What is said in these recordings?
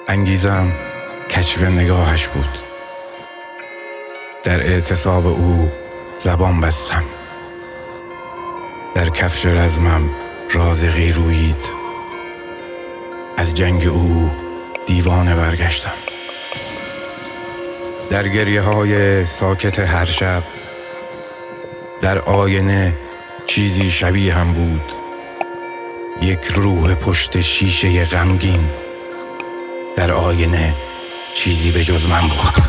انگیزم کشف نگاهش بود. در اعتصاب او زبان بستم. در کفش رزمم رازقی رویید. از جنگ او دیوانه برگشتم. در گریه های ساکت هر شب در آینه چیزی شبیه هم بود. یک روح پشت شیشه غمگین. در آینه چیزی به جز من بود.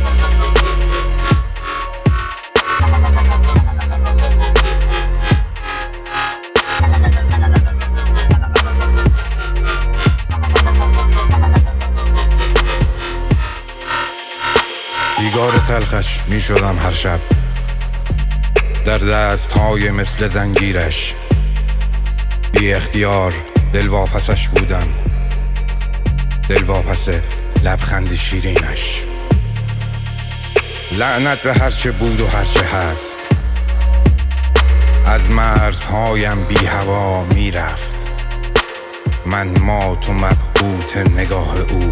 سیگار تلخش می شدم هر شب در دستهای مثل زنجیرش. بی اختیار دلواپسش بودم، دلواپس لبخند شیرینش. لعنت به هرچه بود و هرچه هست. از مرزهایم بی هوا می رفت. من مات و مبهوت نگاه او.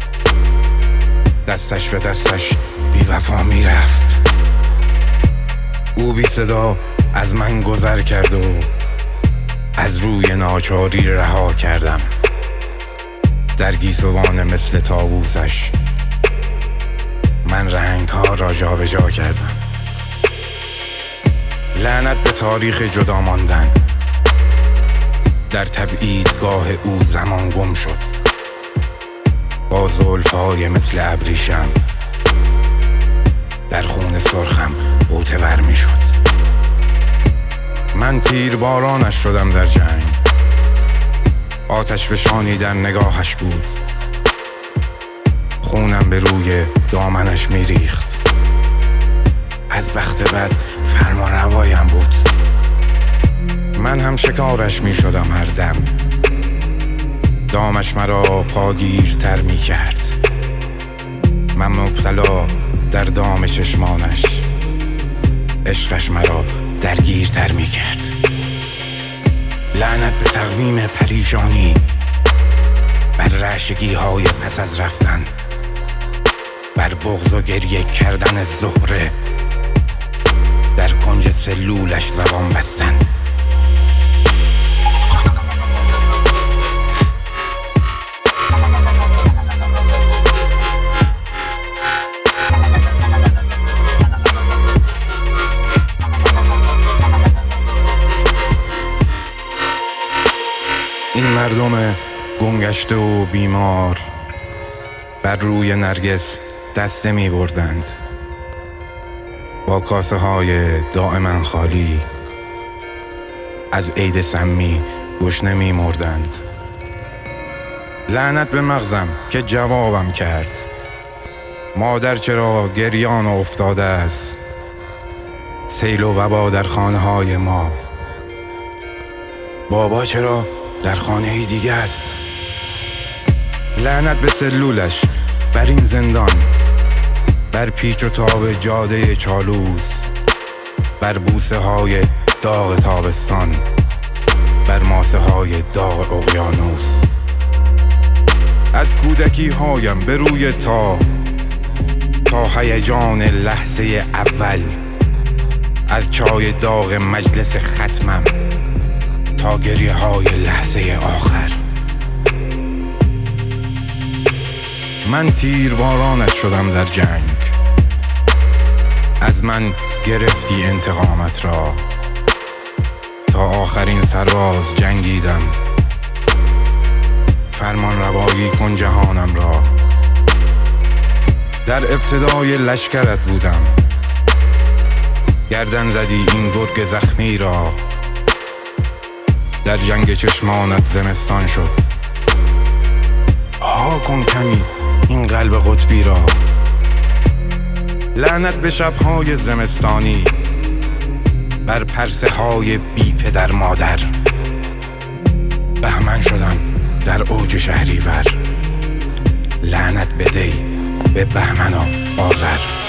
دستش به دستش بی وفا می رفت. او بی صدا از من گذر کرد و از روی ناچاری رها کردم. در گیسوان مثل طاووسش من رنگ ها را جا به جا کردم. لعنت به تاریخ جدا ماندن. در تبعیدگاه او زمان گم شد. با زلفهای مثل ابریشم در خون سرخم غوطه ور می شد. من تیربارانش شدم در جنگ. آتش فشانی در نگاهش بود. خونم به روی دامنش می ریخت. از بخت بد فرما روایم بود. من هم شکارش می شدم هر دم. دامش مرا پاگیرتر می کرد. من مبتلا در دام چشمانش. عشقش مرا درگیرتر می کرد. لعنت به تقویم پریشانی. بر رعشگی های پس از رفتن. بر بغض و گریه کردن زهره. در کنج سلولش زبان بستن. این مردم گمگشته و بیمار بر روی نرگس دسته می بردند. با کاسه های دائما خالی از عید سمی گشنه می مردند. لعنت به مغزم که جوابم کرد. مادر چرا گریان افتاده است؟ سیل و وبا در خانه های ما. بابا چرا در خانه دیگه است؟ لعنت به سلولش بر این زندان. بر پیچ و تاب جاده چالوس. بر بوسه های داغ تابستان. بر ماسه های داغ اقیانوس. از کودکی هایم به روی تا هیجان لحظه اول. از چای داغ مجلس ختمم تا گریه های لحظه آخر. من تیربارانت شدم در جنگ. از من گرفتی انتقامت را. تا آخرین سرباز جنگیدم. فرمان روایی کن جهانم را. در ابتدای لشکرت بودم. گردن زدی این گرگ زخمی را. در جنگ چشمانت زمستان شد. ها کن کمی این قلب قطبی را. لعنت به شبهای زمستانی. بر پرسه های بی پدر مادر. بهمن شدم در اوج شهریور. لعنت به دی به بهمن و آذر.